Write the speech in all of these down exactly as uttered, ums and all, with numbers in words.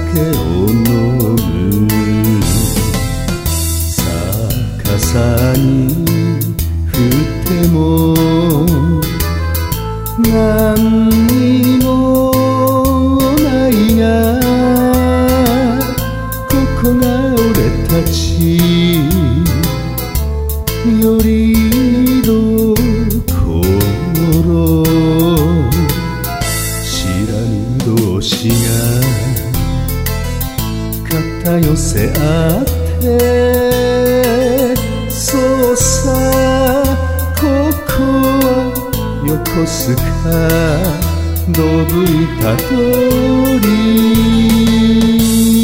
酒を飲む。逆さに降っても何にもないが、ここが俺たちよりどころ、知らぬ同士が肩寄せ合って、そうさここは横須賀どぶ板通り。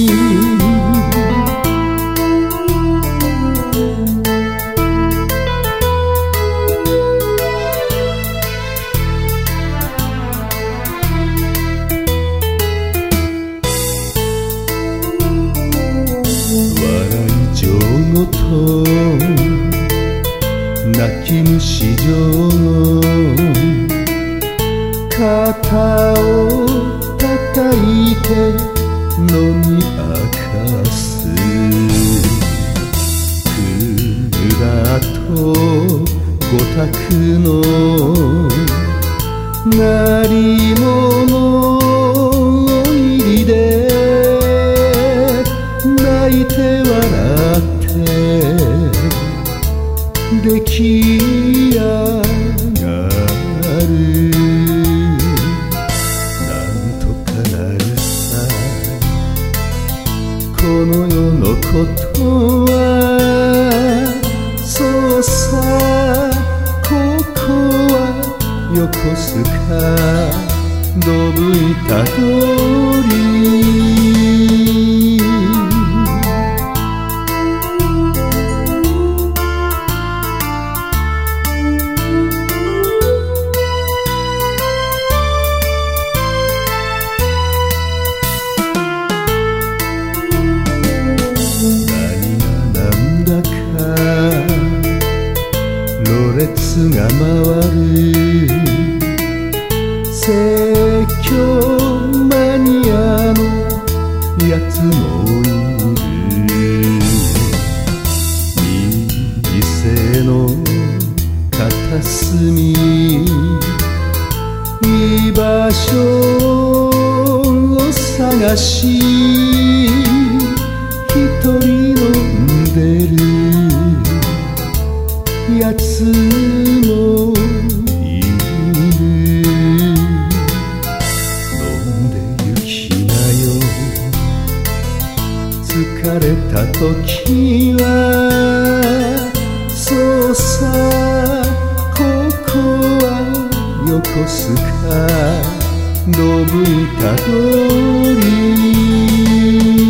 泣き虫状の肩を叩いて飲み明かす。管と五択の鳴り物入りで泣いて笑って出来上がる。なんとかなるさこの世のことは。そうさここは横須賀どぶ板通り。ろれつが回る説教マニアのやつもいる。店の片隅居場所を探し一人飲んでるやつもいる。飲んでゆきなよ疲れた時は。そうさここは横須賀どぶ板通り。